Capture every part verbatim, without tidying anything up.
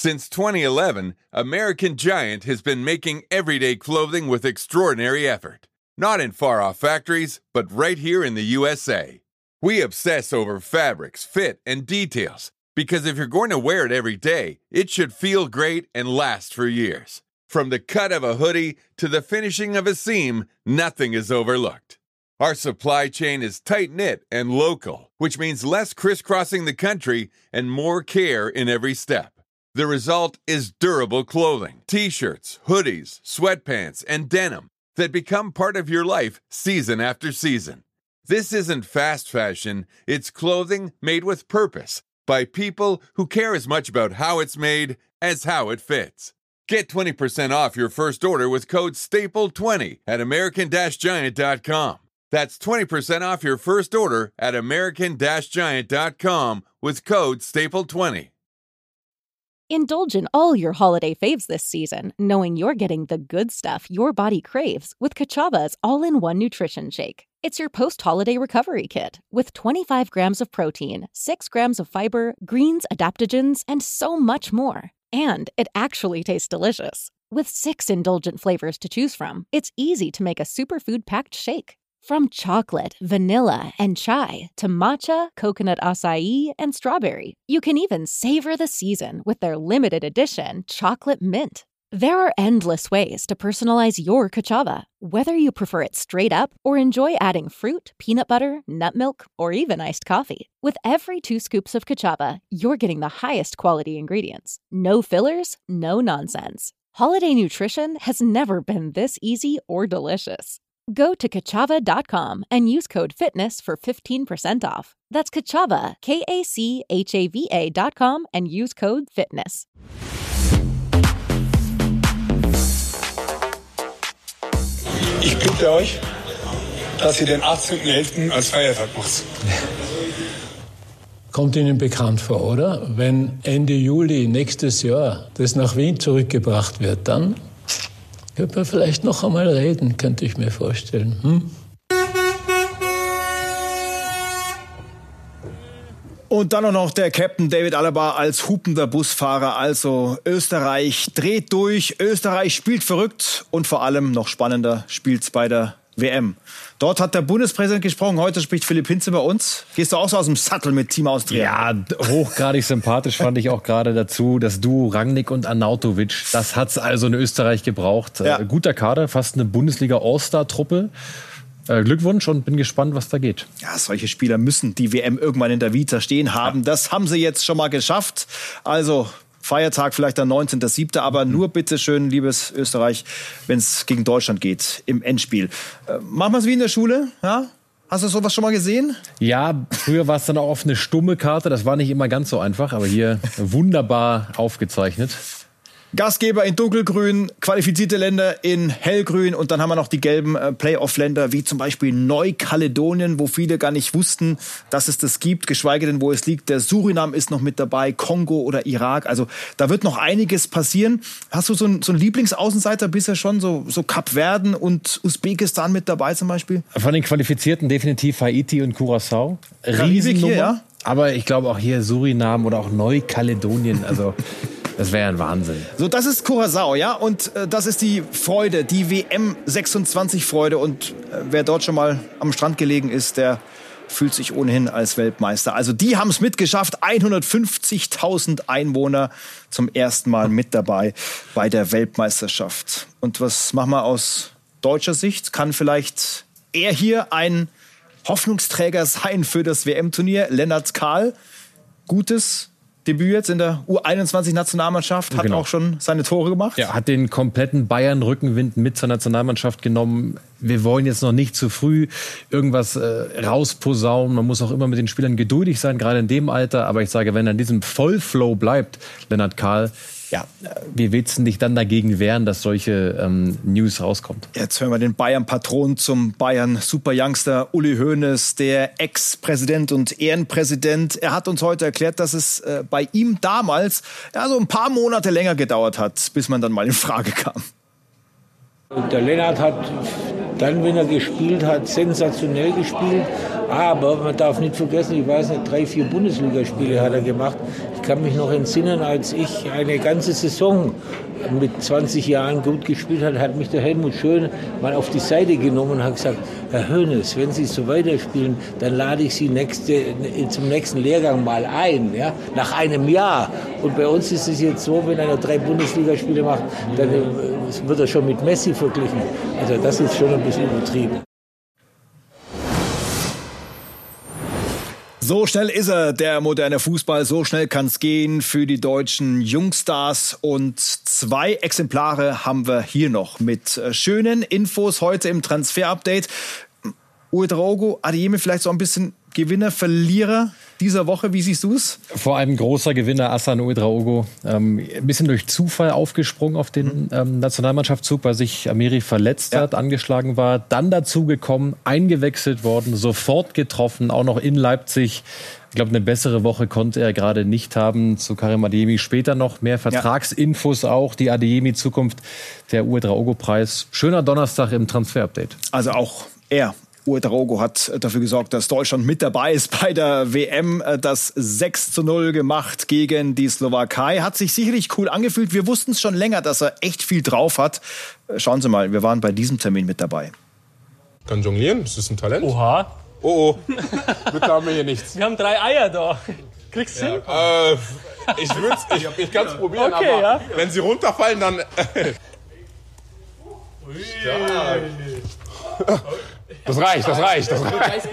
Since twenty eleven, American Giant has been making everyday clothing with extraordinary effort. Not in far-off factories, but right here in the U S A. We obsess over fabrics, fit, and details, because if you're going to wear it every day, it should feel great and last for years. From the cut of a hoodie to the finishing of a seam, nothing is overlooked. Our supply chain is tight-knit and local, which means less crisscrossing the country and more care in every step. The result is durable clothing, t-shirts, hoodies, sweatpants, and denim that become part of your life season after season. This isn't fast fashion, it's clothing made with purpose by people who care as much about how it's made as how it fits. Get twenty percent off your first order with code staple twenty at American Giant dot com. That's twenty percent off your first order at American Giant dot com with code staple twenty. Indulge in all your holiday faves this season, knowing you're getting the good stuff your body craves with Kachava's all-in-one nutrition shake. It's your post-holiday recovery kit with twenty-five grams of protein, six grams of fiber, greens, adaptogens, and so much more. And it actually tastes delicious. With six indulgent flavors to choose from, it's easy to make a superfood-packed shake. From chocolate, vanilla, and chai to matcha, coconut acai, and strawberry, you can even savor the season with their limited edition chocolate mint. There are endless ways to personalize your Kachava, whether you prefer it straight up or enjoy adding fruit, peanut butter, nut milk, or even iced coffee. With every two scoops of Kachava, you're getting the highest quality ingredients. No fillers, no nonsense. Holiday nutrition has never been this easy or delicious. Go to Kachava dot com and use code FITNESS for fifteen percent off. That's Kachava, K A C H A V A dot com and use code FITNESS. Ich bitte euch, dass ihr den achtzehnten elften als Feiertag macht. Kommt Ihnen bekannt vor, oder? Wenn Ende Juli nächstes Jahr das nach Wien zurückgebracht wird, dann könnte man vielleicht noch einmal reden, könnte ich mir vorstellen. Hm? Und dann auch noch der Captain David Alaba als hupender Busfahrer. Also Österreich dreht durch, Österreich spielt verrückt und vor allem noch spannender spielt's bei der W M. Dort hat der Bundespräsident gesprochen, heute spricht Philipp Hinze bei uns. Gehst du auch so aus dem Sattel mit Team Austria? Ja, hochgradig sympathisch fand ich auch gerade dazu, das Duo Rangnick und Arnautovic. Das hat's also in Österreich gebraucht. Ja. Äh, guter Kader, fast eine Bundesliga-All-Star-Truppe. Äh, Glückwunsch und bin gespannt, was da geht. Ja, solche Spieler müssen die W M irgendwann in der Vita stehen haben. Ja. Das haben sie jetzt schon mal geschafft. Also Feiertag vielleicht der neunzehnten siebten Aber mhm. nur bitte schön, liebes Österreich, wenn es gegen Deutschland geht im Endspiel. Äh, machen wir es wie in der Schule, ja? Hast du sowas schon mal gesehen? Ja, früher war es dann auch oft eine stumme Karte. Das war nicht immer ganz so einfach, aber hier wunderbar aufgezeichnet. Gastgeber in dunkelgrün, qualifizierte Länder in hellgrün und dann haben wir noch die gelben äh, Playoff-Länder, wie zum Beispiel Neukaledonien, wo viele gar nicht wussten, dass es das gibt, geschweige denn, wo es liegt. Der Surinam ist noch mit dabei, Kongo oder Irak. Also da wird noch einiges passieren. Hast du so einen so einen Lieblingsaußenseiter bisher schon, so, so Kapverden und Usbekistan mit dabei zum Beispiel? Von den Qualifizierten definitiv Haiti und Curaçao. Riesennummer. Hier, ja? Aber ich glaube auch hier Surinam oder auch Neukaledonien, also das wäre ein Wahnsinn. So, das ist Curaçao, ja, und äh, das ist die Freude, die W M sechsundzwanzig Freude. Und äh, wer dort schon mal am Strand gelegen ist, der fühlt sich ohnehin als Weltmeister. Also die haben es mitgeschafft, hundertfünfzigtausend Einwohner zum ersten Mal mit dabei bei der Weltmeisterschaft. Und was machen wir aus deutscher Sicht? Kann vielleicht er hier ein Hoffnungsträger sein für das W M-Turnier? Lennart Kahl, gutes Debüt jetzt in der U einundzwanzig-Nationalmannschaft, hat genau. auch schon seine Tore gemacht. Ja, hat den kompletten Bayern-Rückenwind mit zur Nationalmannschaft genommen. Wir wollen jetzt noch nicht zu früh irgendwas äh, rausposaunen. Man muss auch immer mit den Spielern geduldig sein, gerade in dem Alter. Aber ich sage, wenn er in diesem Vollflow bleibt, Lennart Kahl, ja, wie willst du dich dann dagegen wehren, dass solche ähm, News rauskommt? Jetzt hören wir den Bayern-Patron zum Bayern-Super-Youngster Uli Hoeneß, der Ex-Präsident und Ehrenpräsident. Er hat uns heute erklärt, dass es äh, bei ihm damals ja, so ein paar Monate länger gedauert hat, bis man dann mal in Frage kam. Der Lennart hat dann, wenn er gespielt hat, sensationell gespielt. Aber man darf nicht vergessen, ich weiß nicht, drei, vier Bundesligaspiele hat er gemacht. Ich Ich kann mich noch entsinnen, als ich eine ganze Saison mit zwanzig Jahren gut gespielt habe, hat mich der Helmut Schön mal auf die Seite genommen und hat gesagt, Herr Hoeneß, wenn Sie so weiterspielen, dann lade ich Sie nächste, zum nächsten Lehrgang mal ein, ja, nach einem Jahr. Und bei uns ist es jetzt so, wenn einer drei Bundesligaspiele macht, dann wird er schon mit Messi verglichen. Also das ist schon ein bisschen übertrieben. So schnell ist er, der moderne Fußball. So schnell kann es gehen für die deutschen Jungstars. Und zwei Exemplare haben wir hier noch mit schönen Infos heute im Transfer-Update. Ouedraogo, Adeyemi vielleicht so ein bisschen Gewinner, Verlierer dieser Woche. Wie siehst du es? Vor allem großer Gewinner Hassan Ouedraogo. Ähm, ein bisschen durch Zufall aufgesprungen auf den ähm, Nationalmannschaftszug, weil sich Amiri verletzt ja. hat, angeschlagen war. Dann dazu gekommen, eingewechselt worden, sofort getroffen, auch noch in Leipzig. Ich glaube, eine bessere Woche konnte er gerade nicht haben. Zu Karim Adeyemi später noch mehr Vertragsinfos ja. auch. Die Adeyemi-Zukunft, der Ouedraogo-Preis. Schöner Donnerstag im Transfer-Update. Also auch er. Ouedraogo hat dafür gesorgt, dass Deutschland mit dabei ist bei der W M. Das sechs zu null gemacht gegen die Slowakei. Hat sich sicherlich cool angefühlt. Wir wussten es schon länger, dass er echt viel drauf hat. Schauen Sie mal, wir waren bei diesem Termin mit dabei. Kann jonglieren, das ist ein Talent. Oha. Oh, oh. Bitte haben wir hier nichts. Wir haben drei Eier da. Kriegst du ja, hin? Äh, ich würd's, ich, ich kann's probieren, okay, aber ja. wenn sie runterfallen, dann... Stark. Das reicht, das reicht, das reicht.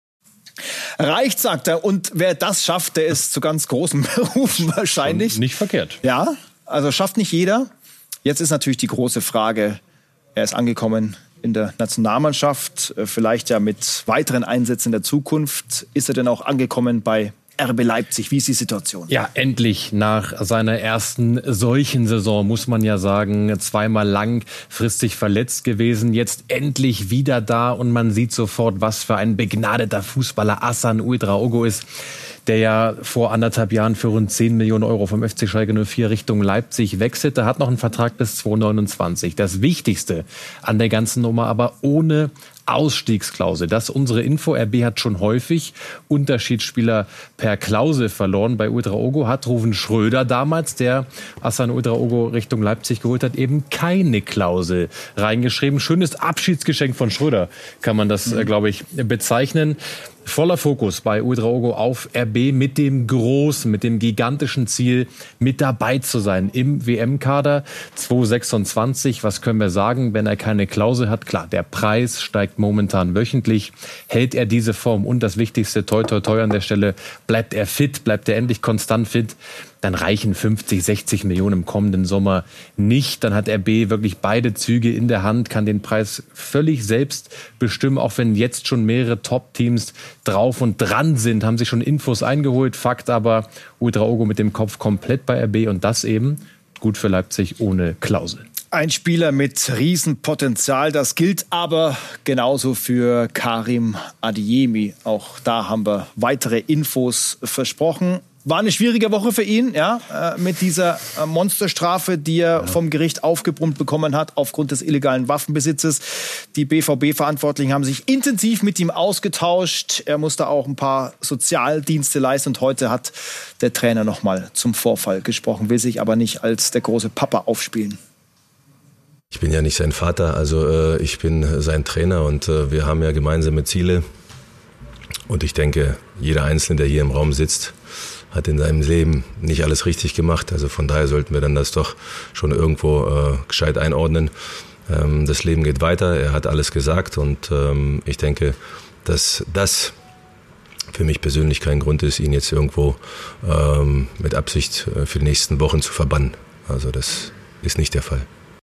Reicht, sagt er. Und wer das schafft, der ist zu ganz großen Berufen wahrscheinlich. Schon nicht verkehrt. Ja, also schafft nicht jeder. Jetzt ist natürlich die große Frage, er ist angekommen in der Nationalmannschaft, vielleicht ja mit weiteren Einsätzen in der Zukunft. Ist er denn auch angekommen bei R B Leipzig? Wie ist die Situation? Ja, endlich nach seiner ersten solchen Saison, muss man ja sagen, zweimal langfristig verletzt gewesen, jetzt endlich wieder da und man sieht sofort, was für ein begnadeter Fußballer Hassan Ouedraogo ist, der ja vor anderthalb Jahren für rund zehn Millionen Euro vom F C Schalke null vier Richtung Leipzig wechselte, hat noch einen Vertrag bis zweitausendneunundzwanzig. Das Wichtigste an der ganzen Nummer aber ohne Ausstiegsklausel. Das ist unsere Info. R B hat schon häufig Unterschiedsspieler per Klausel verloren. Bei Ouedraogo hat Ruven Schröder damals, der Hassan Ouedraogo Richtung Leipzig geholt hat, eben keine Klausel reingeschrieben. Schönes Abschiedsgeschenk von Schröder, kann man das, mhm. glaube ich, bezeichnen. Voller Fokus bei Ouedraogo auf R B mit dem großen, mit dem gigantischen Ziel, mit dabei zu sein im W M-Kader zweitausendsechsundzwanzig. Was können wir sagen, wenn er keine Klausel hat? Klar, der Preis steigt momentan wöchentlich. Hält er diese Form und das Wichtigste, toi toi toi an der Stelle, bleibt er fit, bleibt er endlich konstant fit, dann reichen fünfzig, sechzig Millionen im kommenden Sommer nicht. Dann hat R B wirklich beide Züge in der Hand, kann den Preis völlig selbst bestimmen, auch wenn jetzt schon mehrere Top-Teams drauf und dran sind, haben sich schon Infos eingeholt. Fakt aber, Ouedraogo mit dem Kopf komplett bei R B und das eben gut für Leipzig ohne Klausel. Ein Spieler mit Riesenpotenzial, das gilt aber genauso für Karim Adeyemi. Auch da haben wir weitere Infos versprochen. War eine schwierige Woche für ihn, ja, mit dieser Monsterstrafe, die er ja. vom Gericht aufgebrummt bekommen hat aufgrund des illegalen Waffenbesitzes. Die B V B-Verantwortlichen haben sich intensiv mit ihm ausgetauscht. Er musste auch ein paar Sozialdienste leisten und heute hat der Trainer noch mal zum Vorfall gesprochen, will sich aber nicht als der große Papa aufspielen. Ich bin ja nicht sein Vater, also äh, ich bin sein Trainer und äh, wir haben ja gemeinsame Ziele. Und ich denke, jeder Einzelne, der hier im Raum sitzt, hat in seinem Leben nicht alles richtig gemacht. Also von daher sollten wir dann das doch schon irgendwo äh, gescheit einordnen. Ähm, das Leben geht weiter, er hat alles gesagt und ähm, ich denke, dass das für mich persönlich kein Grund ist, ihn jetzt irgendwo ähm, mit Absicht für die nächsten Wochen zu verbannen. Also das ist nicht der Fall.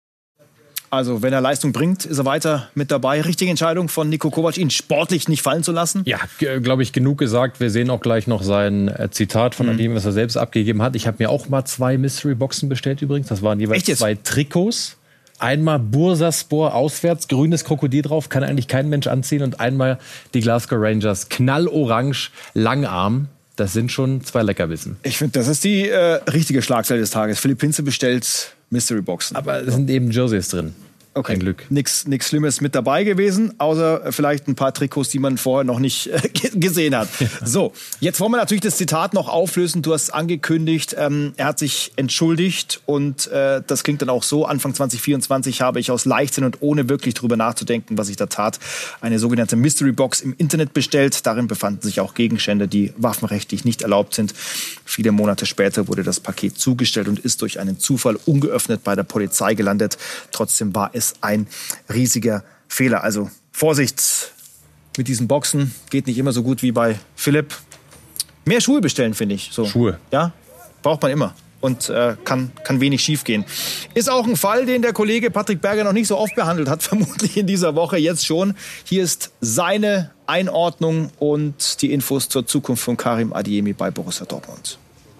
Also wenn er Leistung bringt, ist er weiter mit dabei. Richtige Entscheidung von Niko Kovac, ihn sportlich nicht fallen zu lassen? Ja, g- glaube ich, genug gesagt. Wir sehen auch gleich noch sein äh, Zitat von mhm. dem, was er selbst abgegeben hat. Ich habe mir auch mal zwei Mystery-Boxen bestellt übrigens. Das waren jeweils zwei Trikots. Einmal Bursaspor auswärts, grünes Krokodil drauf, kann eigentlich kein Mensch anziehen. Und einmal die Glasgow Rangers, knallorange, Langarm. Das sind schon zwei Leckerbissen. Ich finde, das ist die äh, richtige Schlagzeile des Tages. Philipp Hinze bestellt Mystery-Boxen. Aber es sind eben Jerseys drin. Okay. Ein Glück. Nichts nix Schlimmes mit dabei gewesen, außer vielleicht ein paar Trikots, die man vorher noch nicht äh, gesehen hat. Ja. So, jetzt wollen wir natürlich das Zitat noch auflösen. Du hast angekündigt, ähm, er hat sich entschuldigt und äh, das klingt dann auch so. Anfang zwanzig vierundzwanzig habe ich aus Leichtsinn und ohne wirklich drüber nachzudenken, was ich da tat, eine sogenannte Mystery Box im Internet bestellt. Darin befanden sich auch Gegenstände, die waffenrechtlich nicht erlaubt sind. Viele Monate später wurde das Paket zugestellt und ist durch einen Zufall ungeöffnet bei der Polizei gelandet. Trotzdem war es ein riesiger Fehler. Also Vorsicht mit diesen Boxen. Geht nicht immer so gut wie bei Philipp. Mehr Schuhe bestellen, finde ich. So. Schuhe. Ja, braucht man immer. Und äh, kann, kann wenig schief gehen. Ist auch ein Fall, den der Kollege Patrick Berger noch nicht so oft behandelt hat, vermutlich in dieser Woche, jetzt schon. Hier ist seine Einordnung und die Infos zur Zukunft von Karim Adeyemi bei Borussia Dortmund.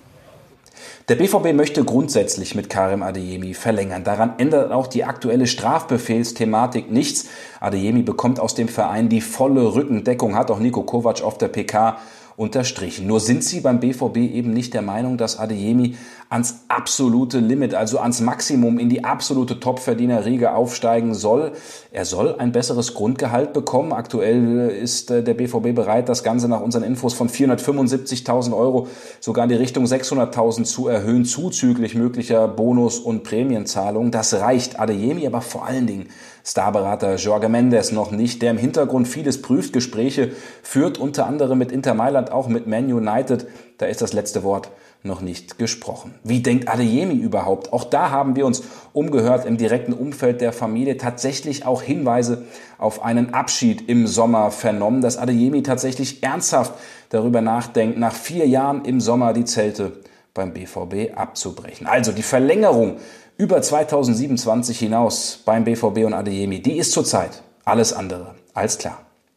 Der B V B möchte grundsätzlich mit Karim Adeyemi verlängern. Daran ändert auch die aktuelle Strafbefehlsthematik nichts. Adeyemi bekommt aus dem Verein die volle Rückendeckung, hat auch Niko Kovac auf der P K unterstrichen. Nur sind sie beim B V B eben nicht der Meinung, dass Adeyemi ans absolute Limit, also ans Maximum in die absolute Topverdienerriege aufsteigen soll. Er soll ein besseres Grundgehalt bekommen. Aktuell ist der B V B bereit, das Ganze nach unseren Infos von vierhundertfünfundsiebzigtausend Euro sogar in die Richtung sechshunderttausend zu erhöhen, zuzüglich möglicher Bonus- und Prämienzahlungen. Das reicht Adeyemi aber vor allen Dingen Starberater Jorge Mendes noch nicht, der im Hintergrund vieles prüft, Gespräche führt, unter anderem mit Inter Mailand, auch mit Man United. Da ist das letzte Wort noch nicht gesprochen. Wie denkt Adeyemi überhaupt? Auch da haben wir uns umgehört im direkten Umfeld der Familie, tatsächlich auch Hinweise auf einen Abschied im Sommer vernommen, dass Adeyemi tatsächlich ernsthaft darüber nachdenkt, nach vier Jahren im Sommer die Zelte beim B V B abzubrechen. Also die Verlängerung über zweitausendsiebenundzwanzig hinaus beim B V B und Adeyemi, die ist zurzeit alles andere als klar.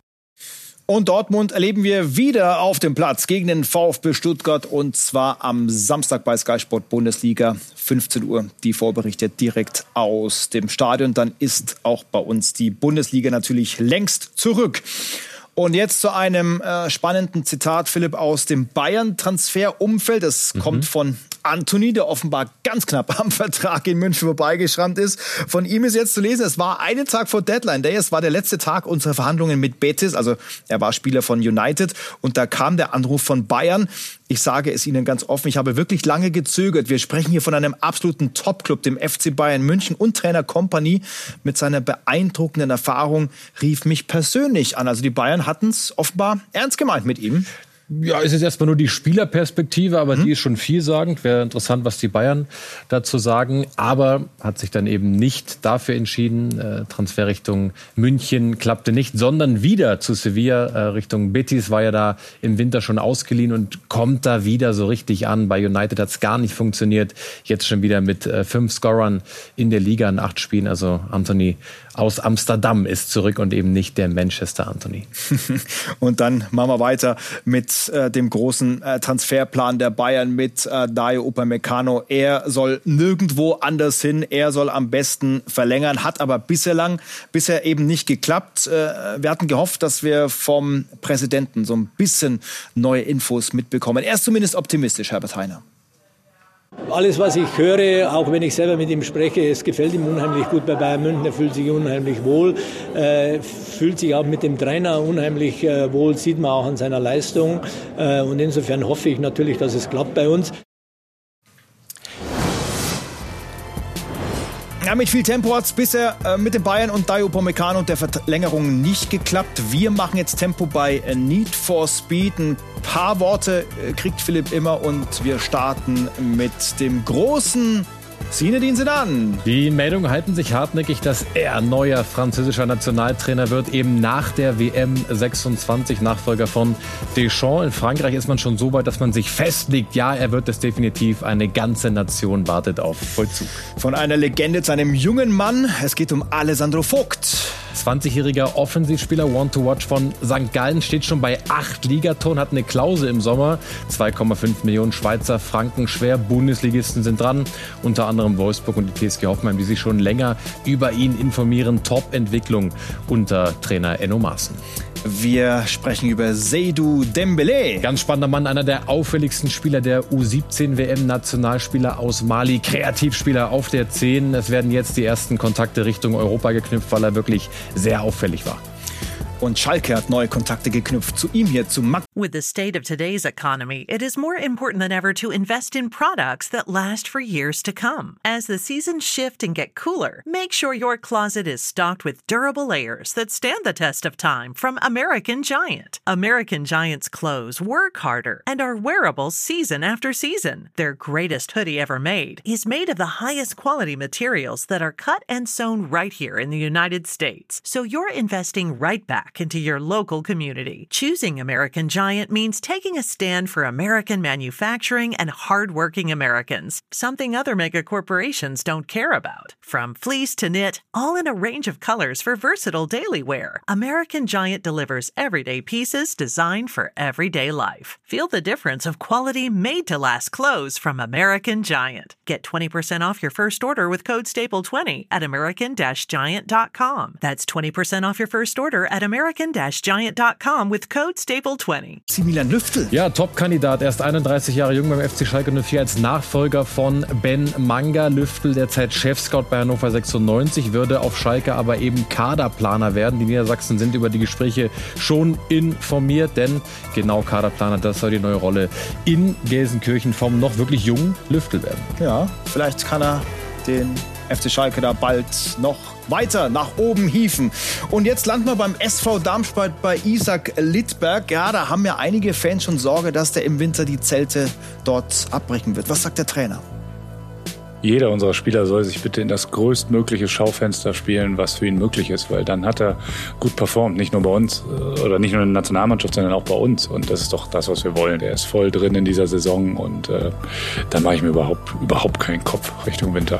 Und Dortmund erleben wir wieder auf dem Platz gegen den VfB Stuttgart und zwar am Samstag bei Sky Sport Bundesliga, fünfzehn Uhr. Die Vorberichte direkt aus dem Stadion. Dann ist auch bei uns die Bundesliga natürlich längst zurück. Und jetzt zu einem äh, spannenden Zitat, Philipp, aus dem Bayern-Transferumfeld. Es mhm. kommt von Antony, der offenbar ganz knapp am Vertrag in München vorbeigeschrammt ist. Von ihm ist jetzt zu lesen, es war einen Tag vor Deadline Day. Es war der letzte Tag unserer Verhandlungen mit Betis. Also er war Spieler von United. Und da kam der Anruf von Bayern. Ich sage es Ihnen ganz offen, ich habe wirklich lange gezögert. Wir sprechen hier von einem absoluten Top-Club, dem F C Bayern München, und Trainer Kompany mit seiner beeindruckenden Erfahrung rief mich persönlich an. Also die Bayern hatten es offenbar ernst gemeint mit ihm. Ja, es ist erstmal nur die Spielerperspektive, aber mhm. die ist schon vielsagend. Wäre interessant, was die Bayern dazu sagen. Aber hat sich dann eben nicht dafür entschieden. Äh, Transfer Richtung München klappte nicht, sondern wieder zu Sevilla. Äh, Richtung Betis war ja da im Winter schon ausgeliehen und kommt da wieder so richtig an. Bei United hat es gar nicht funktioniert. Jetzt schon wieder mit äh, fünf Scorern in der Liga in acht Spielen. Also Antony aus Amsterdam ist zurück und eben nicht der Manchester Antony. Und dann machen wir weiter mit äh, dem großen äh, Transferplan der Bayern mit äh, Dayo Upamecano. Er soll nirgendwo anders hin. Er soll am besten verlängern, hat aber bislang bisher eben nicht geklappt. Äh, wir hatten gehofft, dass wir vom Präsidenten so ein bisschen neue Infos mitbekommen. Er ist zumindest optimistisch, Herbert Hainer. Alles, was ich höre, auch wenn ich selber mit ihm spreche, es gefällt ihm unheimlich gut bei Bayern München, er fühlt sich unheimlich wohl, äh, fühlt sich auch mit dem Trainer unheimlich äh, wohl, sieht man auch an seiner Leistung. Äh, und insofern hoffe ich natürlich, dass es klappt bei uns. Ja, mit viel Tempo hat es bisher äh, mit den Bayern und Dayo Upamecano und der Verlängerung nicht geklappt. Wir machen jetzt Tempo bei äh, Need for Speed. Ein paar Worte äh, kriegt Philipp immer und wir starten mit dem großen Zinedine Zidane. Die Meldungen halten sich hartnäckig, dass er neuer französischer Nationaltrainer wird, eben nach der W M sechsundzwanzig, Nachfolger von Deschamps. In Frankreich ist man schon so weit, dass man sich festlegt, ja, er wird es definitiv. Eine ganze Nation wartet auf Vollzug. Von einer Legende zu einem jungen Mann. Es geht um Alessandro Vogt. zwanzigjähriger Offensivspieler, One to Watch von Sankt Gallen, steht schon bei acht Ligatoren, hat eine Klausel im Sommer. zwei Komma fünf Millionen Schweizer Franken schwer. Bundesligisten sind dran, unter anderem Wolfsburg und die T S G Hoffenheim, die sich schon länger über ihn informieren. Top-Entwicklung unter Trainer Enno Maaßen. Wir sprechen über Seydou Dembélé. Ganz spannender Mann, einer der auffälligsten Spieler der U siebzehn W M-Nationalspieler aus Mali. Kreativspieler auf der zehn. Es werden jetzt die ersten Kontakte Richtung Europa geknüpft, weil er wirklich sehr auffällig war. Und Schalke hat neue Kontakte geknüpft zu ihm hier, zu Max. With the state of today's economy, it is more important than ever to invest in products that last for years to come. As the seasons shift and get cooler, make sure your closet is stocked with durable layers that stand the test of time from American Giant. American Giant's clothes work harder and are wearable season after season. Their greatest hoodie ever made is made of the highest quality materials that are cut and sewn right here in the United States. So you're investing right back into your local community. Choosing American Giant means taking a stand for American manufacturing and hardworking Americans, something other mega corporations don't care about. From fleece to knit, all in a range of colors for versatile daily wear, American Giant delivers everyday pieces designed for everyday life. Feel the difference of quality made-to-last clothes from American Giant. Get twenty percent off your first order with code staple twenty at american dash giant dot com. That's twenty percent off your first order at american dash giant dot com with code staple twenty. Maximilian Lüftl. Ja, Top-Kandidat, erst einunddreißig Jahre jung beim F C Schalke null vier als Nachfolger von Ben Manga. Lüftl, derzeit Chefscout bei Hannover sechsundneunzig, würde auf Schalke aber eben Kaderplaner werden. Die Niedersachsen sind über die Gespräche schon informiert, denn genau Kaderplaner, das soll die neue Rolle in Gelsenkirchen vom noch wirklich jungen Lüftl werden. Ja, vielleicht kann er den F C Schalke da bald noch weiter nach oben hieven. Und jetzt landen wir beim S V Darmstadt bei Isaac Littberg. Ja, da haben ja einige Fans schon Sorge, dass der im Winter die Zelte dort abbrechen wird. Was sagt der Trainer? Jeder unserer Spieler soll sich bitte in das größtmögliche Schaufenster spielen, was für ihn möglich ist, weil dann hat er gut performt, nicht nur bei uns oder nicht nur in der Nationalmannschaft, sondern auch bei uns. Und das ist doch das, was wir wollen. Der ist voll drin in dieser Saison und äh, da mache ich mir überhaupt, überhaupt keinen Kopf Richtung Winter.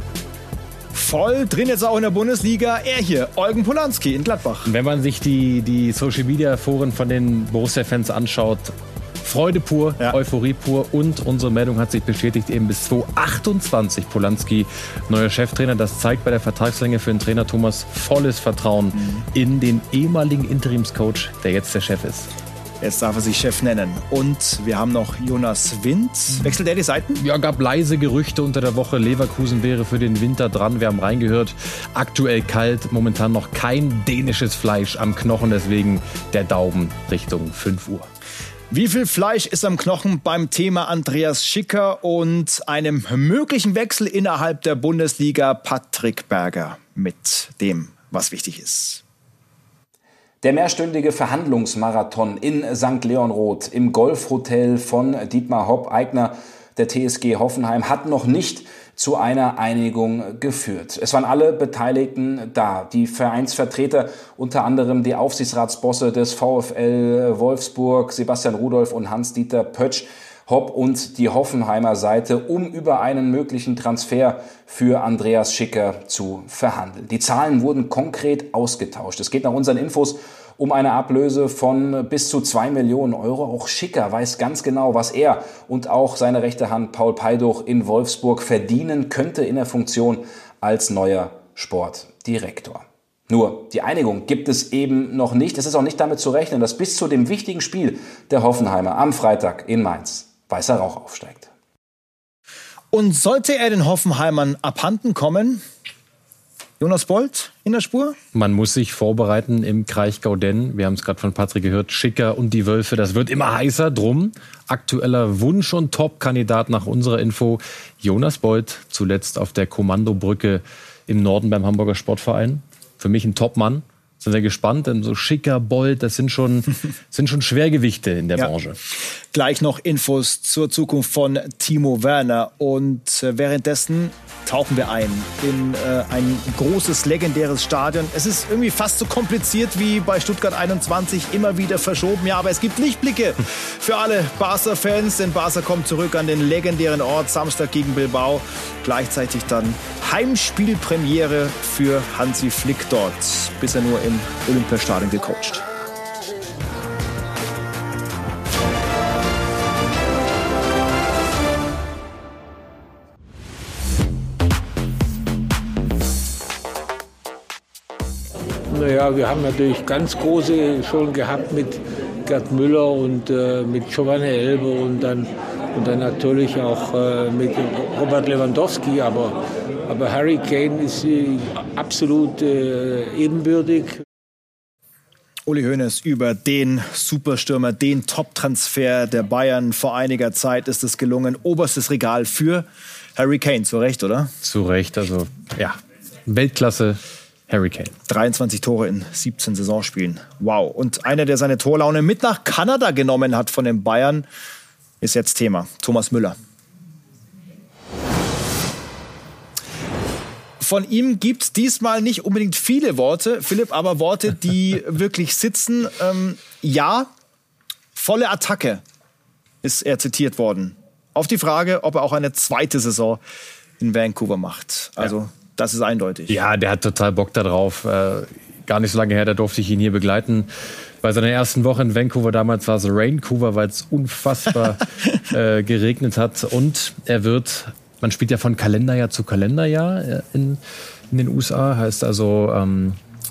Voll drin jetzt auch in der Bundesliga. Er hier, Eugen Polanski in Gladbach. Wenn man sich die, die Social-Media-Foren von den Borussia-Fans anschaut, Freude pur, ja. Euphorie pur und unsere Meldung hat sich bestätigt, eben bis zweitausendachtundzwanzig Polanski neuer Cheftrainer. Das zeigt bei der Vertragslänge für den Trainer Thomas volles Vertrauen mhm. in den ehemaligen Interimscoach, der jetzt der Chef ist. Jetzt darf er sich Chef nennen. Und wir haben noch Jonas Wind. Wechselt er die Seiten? Ja, gab leise Gerüchte unter der Woche. Leverkusen wäre für den Winter dran. Wir haben reingehört. Aktuell kalt. Momentan noch kein dänisches Fleisch am Knochen. Deswegen der Daumen Richtung fünf Uhr. Wie viel Fleisch ist am Knochen beim Thema Andreas Schicker und einem möglichen Wechsel innerhalb der Bundesliga? Patrick Berger mit dem, was wichtig ist. Der mehrstündige Verhandlungsmarathon in Sankt Leonroth im Golfhotel von Dietmar Hopp-Eigner, der T S G Hoffenheim, hat noch nicht zu einer Einigung geführt. Es waren alle Beteiligten da, die Vereinsvertreter, unter anderem die Aufsichtsratsbosse des VfL Wolfsburg, Sebastian Rudolph und Hans-Dieter Pötsch, Hopp und die Hoffenheimer Seite, um über einen möglichen Transfer für Andreas Schicker zu verhandeln. Die Zahlen wurden konkret ausgetauscht. Es geht nach unseren Infos um eine Ablöse von bis zu zwei Millionen Euro. Auch Schicker weiß ganz genau, was er und auch seine rechte Hand Paul Peiduch in Wolfsburg verdienen könnte in der Funktion als neuer Sportdirektor. Nur, die Einigung gibt es eben noch nicht. Es ist auch nicht damit zu rechnen, dass bis zu dem wichtigen Spiel der Hoffenheimer am Freitag in Mainz weißer Rauch aufsteigt. Und sollte er den Hoffenheimern abhanden kommen, Jonas Bold in der Spur? Man muss sich vorbereiten im Kraichgau, denn wir haben es gerade von Patrick gehört, Schicker und die Wölfe, das wird immer heißer. Drum aktueller Wunsch und Top-Kandidat nach unserer Info, Jonas Bold, zuletzt auf der Kommandobrücke im Norden beim Hamburger Sportverein. Für mich ein Top-Mann. Sind wir gespannt, denn so Schicker, Bold, das sind schon, sind schon Schwergewichte in der ja. Branche. Gleich noch Infos zur Zukunft von Timo Werner. Und äh, währenddessen tauchen wir ein in äh, ein großes, legendäres Stadion. Es ist irgendwie fast so kompliziert wie bei Stuttgart einundzwanzig, immer wieder verschoben. Ja, aber es gibt Lichtblicke für alle Barca-Fans, denn Barca kommt zurück an den legendären Ort, Samstag gegen Bilbao. Gleichzeitig dann Heimspielpremiere für Hansi Flick dort. Bisher nur im Olympiastadion gecoacht. Naja, wir haben natürlich ganz große schon gehabt mit Gerd Müller und äh, mit Giovanni Elber und dann, und dann natürlich auch äh, mit Robert Lewandowski. Aber, aber Harry Kane ist äh, absolut äh, ebenbürtig. Uli Hoeneß über den Superstürmer, den Top-Transfer der Bayern. Vor einiger Zeit ist es gelungen. Oberstes Regal für Harry Kane. Zu Recht, oder? Zu Recht. Also, ja, Weltklasse Harry Kane. dreiundzwanzig Tore in siebzehn Saisonspielen. Wow. Und einer, der seine Torlaune mit nach Kanada genommen hat von den Bayern, ist jetzt Thema. Thomas Müller. Von ihm gibt es diesmal nicht unbedingt viele Worte, Philipp, aber Worte, die wirklich sitzen. Ähm, ja, volle Attacke ist er zitiert worden. Auf die Frage, ob er auch eine zweite Saison in Vancouver macht. Also, ja. Das ist eindeutig. Ja, der hat total Bock da drauf. Äh, gar nicht so lange her, da durfte ich ihn hier begleiten. Bei seiner ersten Woche in Vancouver, damals war es Raincouver, weil es unfassbar äh, geregnet hat. Und er wird... Man spielt ja von Kalenderjahr zu Kalenderjahr in, in den U S A. Heißt also, ähm,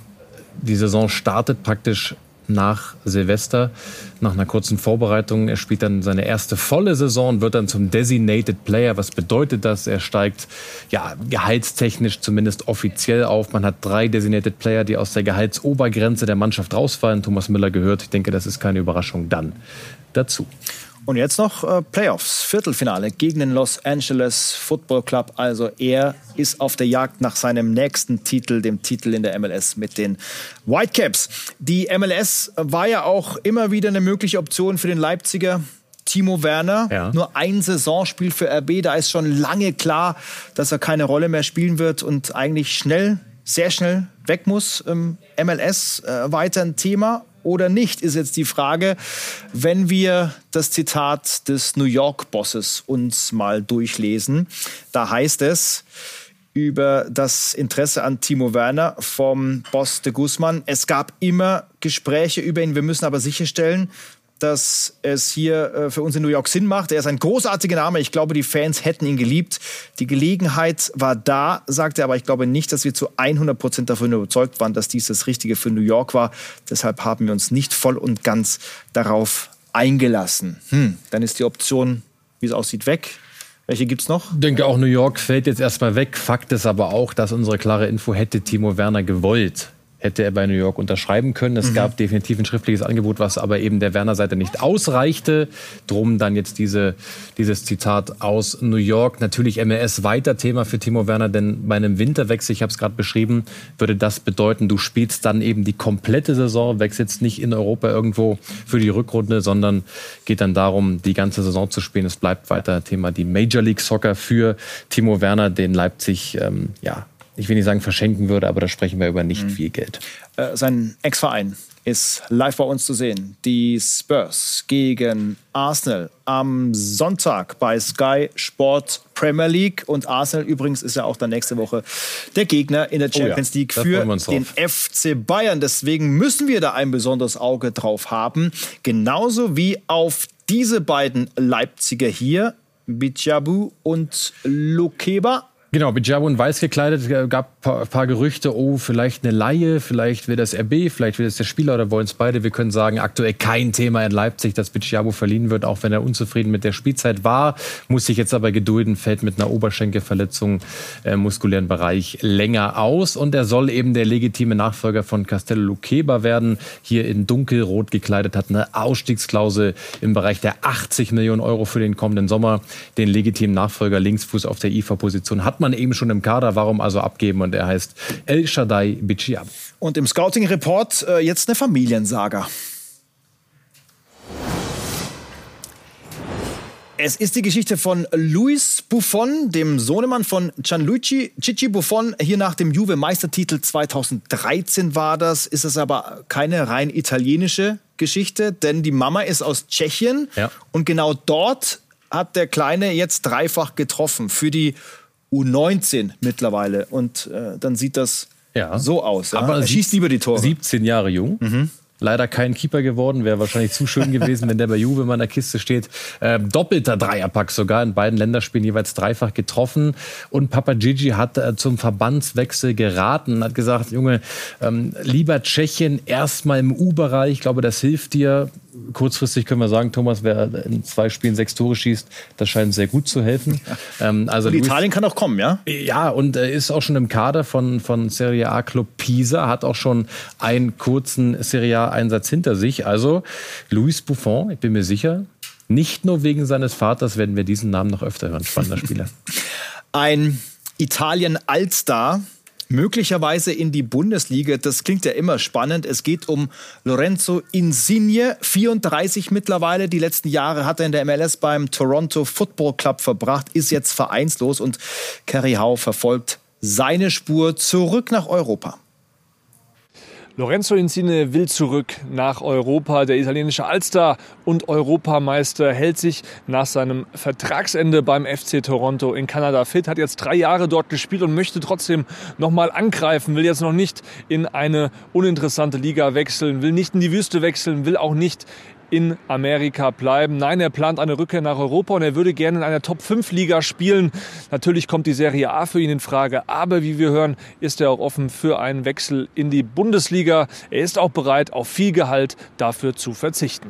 die Saison startet praktisch nach Silvester, nach einer kurzen Vorbereitung. Er spielt dann seine erste volle Saison und wird dann zum Designated Player. Was bedeutet das? Er steigt ja gehaltstechnisch zumindest offiziell auf. Man hat drei Designated Player, die aus der Gehaltsobergrenze der Mannschaft rausfallen. Thomas Müller gehört. Ich denke, das ist keine Überraschung dann dazu. Und jetzt noch äh, Playoffs, Viertelfinale gegen den Los Angeles Football Club. Also er ist auf der Jagd nach seinem nächsten Titel, dem Titel in der M L S mit den Whitecaps. Die M L S war ja auch immer wieder eine mögliche Option für den Leipziger Timo Werner. Ja. Nur ein Saisonspiel für R B, da ist schon lange klar, dass er keine Rolle mehr spielen wird und eigentlich schnell, sehr schnell weg muss. Ähm, M L S äh, weiter ein Thema oder nicht, ist jetzt die Frage, wenn wir das Zitat des New York-Bosses uns mal durchlesen. Da heißt es über das Interesse an Timo Werner vom Boss de Guzman: Es gab immer Gespräche über ihn, wir müssen aber sicherstellen, dass es hier für uns in New York Sinn macht. Er ist ein großartiger Name. Ich glaube, die Fans hätten ihn geliebt. Die Gelegenheit war da, sagt er, aber ich glaube nicht, dass wir zu hundert Prozent davon überzeugt waren, dass dies das Richtige für New York war. Deshalb haben wir uns nicht voll und ganz darauf eingelassen. Hm, dann ist die Option, wie es aussieht, weg. Welche gibt's noch? Ich denke, auch New York fällt jetzt erstmal weg. Fakt ist aber auch, dass unsere klare Info, hätte Timo Werner gewollt, hätte er bei New York unterschreiben können. Es mhm. gab definitiv ein schriftliches Angebot, was aber eben der Werner-Seite nicht ausreichte. Drum dann jetzt diese, dieses Zitat aus New York. Natürlich M L S weiter Thema für Timo Werner, denn bei einem Winterwechsel, ich habe es gerade beschrieben, würde das bedeuten, du spielst dann eben die komplette Saison, wechselst nicht in Europa irgendwo für die Rückrunde, sondern geht dann darum, die ganze Saison zu spielen. Es bleibt weiter Thema die Major League Soccer für Timo Werner, den Leipzig, ähm, ja, ich will nicht sagen verschenken würde, aber da sprechen wir über nicht mhm. viel Geld. Äh, sein Ex-Verein ist live bei uns zu sehen. Die Spurs gegen Arsenal am Sonntag bei Sky Sport Premier League. Und Arsenal übrigens ist ja auch dann nächste Woche der Gegner in der Champions oh ja, League für den F C Bayern. Deswegen müssen wir da ein besonderes Auge drauf haben. Genauso wie auf diese beiden Leipziger hier, Bichabu und Lukeba. Genau, Bijabu in weiß gekleidet, gab ein paar, paar Gerüchte, oh, vielleicht eine Leihe, vielleicht will das R B, vielleicht will das der Spieler oder wollen es beide. Wir können sagen, aktuell kein Thema in Leipzig, dass Bijabu verliehen wird, auch wenn er unzufrieden mit der Spielzeit war, muss sich jetzt aber gedulden, fällt mit einer Oberschenkelverletzung im äh, muskulären Bereich länger aus und er soll eben der legitime Nachfolger von Castello Lukeba werden, hier in dunkelrot gekleidet, hat eine Ausstiegsklausel im Bereich der achtzig Millionen Euro für den kommenden Sommer, den legitimen Nachfolger Linksfuß auf der I V A-Position hat man eben schon im Kader, warum also abgeben? Und er heißt El Shaddai Bichiab. Und im Scouting-Report äh, jetzt eine Familiensaga. Es ist die Geschichte von Luis Buffon, dem Sohnemann von Gianluigi Gigi Buffon. Hier nach dem Juve-Meistertitel zweitausenddreizehn war das. Ist es aber keine rein italienische Geschichte, denn die Mama ist aus Tschechien. Ja. Und genau dort hat der Kleine jetzt dreifach getroffen für die U neunzehn mittlerweile. Und äh, dann sieht das ja so aus. Ja? Aber er schießt lieber die Tore. siebzehn Jahre jung. Mhm. Leider kein Keeper geworden, wäre wahrscheinlich zu schön gewesen, wenn der bei Juve mal in der Kiste steht. Äh, doppelter Dreierpack sogar, in beiden Länderspielen jeweils dreifach getroffen. Und Papagigi hat äh, zum Verbandswechsel geraten, hat gesagt, Junge, ähm, lieber Tschechien erstmal im U-Bereich. Ich glaube, das hilft dir. Kurzfristig können wir sagen, Thomas, wer in zwei Spielen sechs Tore schießt, das scheint sehr gut zu helfen. Ja. Ähm, also und Luis, Italien kann auch kommen, ja? Ja, und er ist auch schon im Kader von, von Serie A Club Pisa, hat auch schon einen kurzen Serie A-Einsatz hinter sich. Also Luis Buffon, ich bin mir sicher, nicht nur wegen seines Vaters werden wir diesen Namen noch öfter hören. Spannender Spieler. Ein Italien-Allstar, möglicherweise in die Bundesliga. Das klingt ja immer spannend. Es geht um Lorenzo Insigne, vierunddreißig mittlerweile. Die letzten Jahre hat er in der M L S beim Toronto Football Club verbracht, ist jetzt vereinslos und Kerry Howe verfolgt seine Spur zurück nach Europa. Lorenzo Insigne will zurück nach Europa. Der italienische Allstar und Europameister hält sich nach seinem Vertragsende beim F C Toronto in Kanada fit, hat jetzt drei Jahre dort gespielt und möchte trotzdem noch mal angreifen, will jetzt noch nicht in eine uninteressante Liga wechseln, will nicht in die Wüste wechseln, will auch nicht in Amerika bleiben. Nein, er plant eine Rückkehr nach Europa und er würde gerne in einer Top fünf Liga spielen. Natürlich kommt die Serie A für ihn in Frage, aber wie wir hören, ist er auch offen für einen Wechsel in die Bundesliga. Er ist auch bereit, auf viel Gehalt dafür zu verzichten.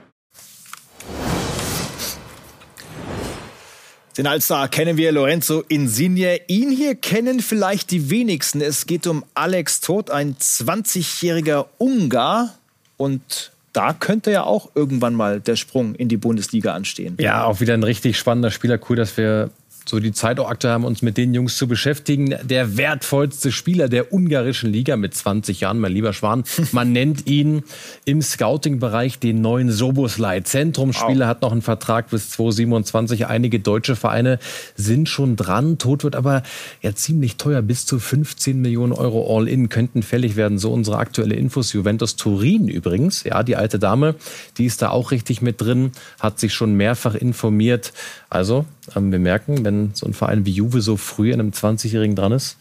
Den Allstar kennen wir, Lorenzo Insigne. Ihn hier kennen vielleicht die wenigsten. Es geht um Alex Toth, ein zwanzigjähriger Ungar. Und da könnte ja auch irgendwann mal der Sprung in die Bundesliga anstehen. Ja, auch wieder ein richtig spannender Spieler. Cool, dass wir so die Zeit auch aktuell haben, uns mit den Jungs zu beschäftigen. Der wertvollste Spieler der ungarischen Liga mit zwanzig Jahren, mein lieber Schwan. Man nennt ihn im Scouting-Bereich den neuen Soboslai. Zentrumsspieler, hat noch einen Vertrag bis zweitausendsiebenundzwanzig. Einige deutsche Vereine sind schon dran. Todt wird aber ja ziemlich teuer. Bis zu fünfzehn Millionen Euro All-In könnten fällig werden. So unsere aktuelle Infos. Juventus Turin übrigens, ja, die alte Dame, die ist da auch richtig mit drin, hat sich schon mehrfach informiert. Also, ähm, wir merken, wenn so ein Verein wie Juve so früh an einem zwanzigjährigen dran ist,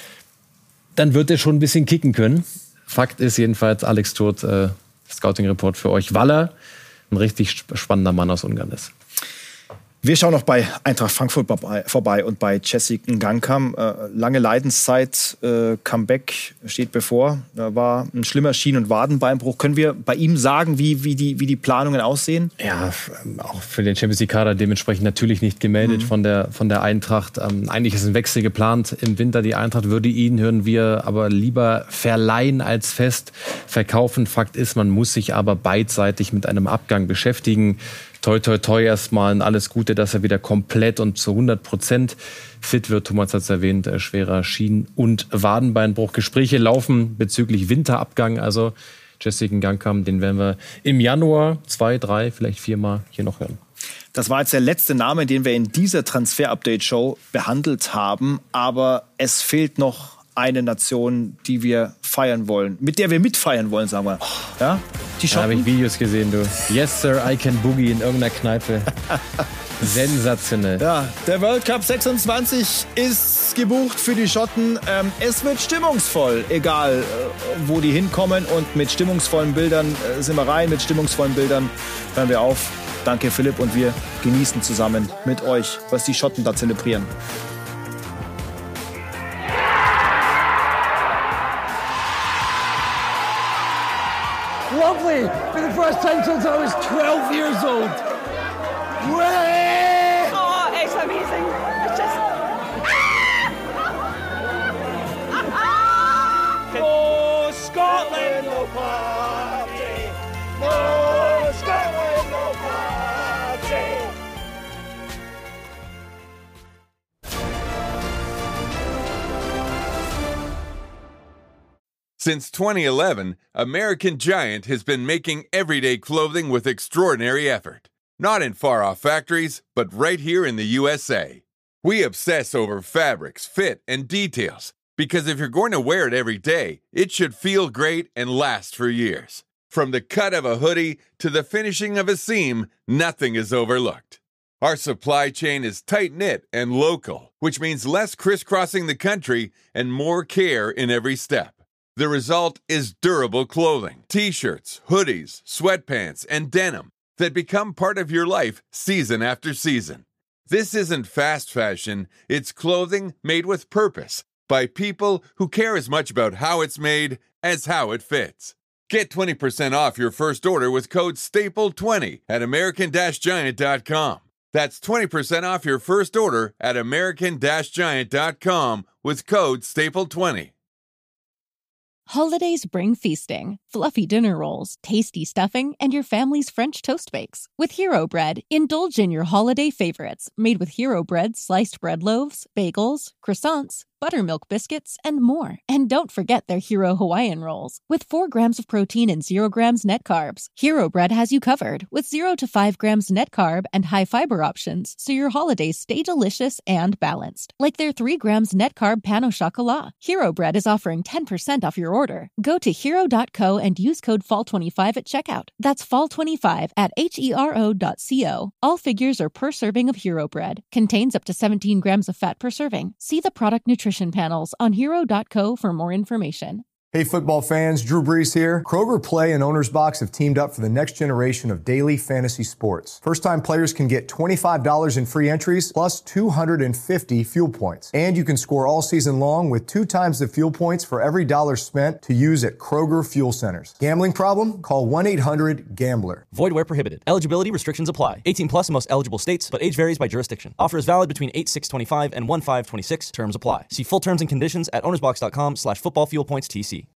dann wird er schon ein bisschen kicken können. Fakt ist jedenfalls, Alex Todt, äh, Scouting-Report für euch, weil er ein richtig spannender Mann aus Ungarn ist. Wir schauen noch bei Eintracht Frankfurt vorbei und bei Jessic Ngankam. Äh, lange Leidenszeit, äh, Comeback steht bevor. Da war ein schlimmer Schien- und Wadenbeinbruch. Können wir bei ihm sagen, wie, wie, die, wie die Planungen aussehen? Ja, auch für den Champions League-Kader dementsprechend natürlich nicht gemeldet mhm. von, der, von der Eintracht. Ähm, eigentlich ist ein Wechsel geplant im Winter. Die Eintracht würde ihn, hören wir, aber lieber verleihen als fest verkaufen. Fakt ist, man muss sich aber beidseitig mit einem Abgang beschäftigen. Toi, toi, toi erstmal und alles Gute, dass er wieder komplett und zu hundert Prozent fit wird. Thomas hat es erwähnt, äh, schwerer Schien- und Wadenbeinbruch. Gespräche laufen bezüglich Winterabgang. Also Jessic Ngankam, den werden wir im Januar zwei, drei, vielleicht viermal hier noch hören. Das war jetzt der letzte Name, den wir in dieser Transfer-Update-Show behandelt haben. Aber es fehlt noch eine Nation, die wir feiern wollen, mit der wir mitfeiern wollen, sagen wir. Ja? Die Da habe ich Videos gesehen, du. Yes, sir, I can boogie in irgendeiner Kneipe. Sensationell. Ja, der World Cup sechsundzwanzig ist gebucht für die Schotten. Ähm, es wird stimmungsvoll, egal äh, wo die hinkommen. Und mit stimmungsvollen Bildern äh, sind wir rein, mit stimmungsvollen Bildern hören wir auf. Danke, Philipp, und wir genießen zusammen mit euch, was die Schotten da zelebrieren. Lovely! For the first time since I was twelve years old. Way! Oh, it's amazing. It's just... No Scotland, no party! No Scotland, no party! Since twenty eleven, American Giant has been making everyday clothing with extraordinary effort. Not in far-off factories, but right here in the U S A. We obsess over fabrics, fit, and details, because if you're going to wear it every day, it should feel great and last for years. From the cut of a hoodie to the finishing of a seam, nothing is overlooked. Our supply chain is tight-knit and local, which means less crisscrossing the country and more care in every step. The result is durable clothing, t-shirts, hoodies, sweatpants, and denim that become part of your life season after season. This isn't fast fashion, it's clothing made with purpose by people who care as much about how it's made as how it fits. Get twenty percent off your first order with code staple twenty at american giant dot com. That's twenty percent off your first order at american giant dot com with code staple twenty. Holidays bring feasting, fluffy dinner rolls, tasty stuffing, and your family's French toast bakes. With Hero Bread, indulge in your holiday favorites, made with Hero Bread sliced bread loaves, bagels, croissants, buttermilk biscuits, and more. And don't forget their Hero Hawaiian rolls. With four grams of protein and zero grams net carbs, Hero Bread has you covered with zero to five grams net carb and high fiber options, so your holidays stay delicious and balanced. Like their three grams net carb pan au chocolat. Hero Bread is offering ten percent off your order. Go to hero dot co and use code fall twenty-five at checkout. That's fall twenty-five at hero dot co. All figures are per serving of Hero Bread. Contains up to seventeen grams of fat per serving. See the product nutrition panels on hero dot co for more information. Hey football fans, Drew Brees here. Kroger Play and Owner's Box have teamed up for the next generation of daily fantasy sports. First-time players can get twenty-five dollars in free entries plus two hundred fifty fuel points. And you can score all season long with two times the fuel points for every dollar spent to use at Kroger Fuel Centers. Gambling problem? Call one eight hundred gambler. Void where prohibited. Eligibility restrictions apply. eighteen plus in most eligible states, but age varies by jurisdiction. Offer is valid between eight six twenty-five and one five twenty-six. Terms apply. See full terms and conditions at ownersbox dot com slash football fuel points T C.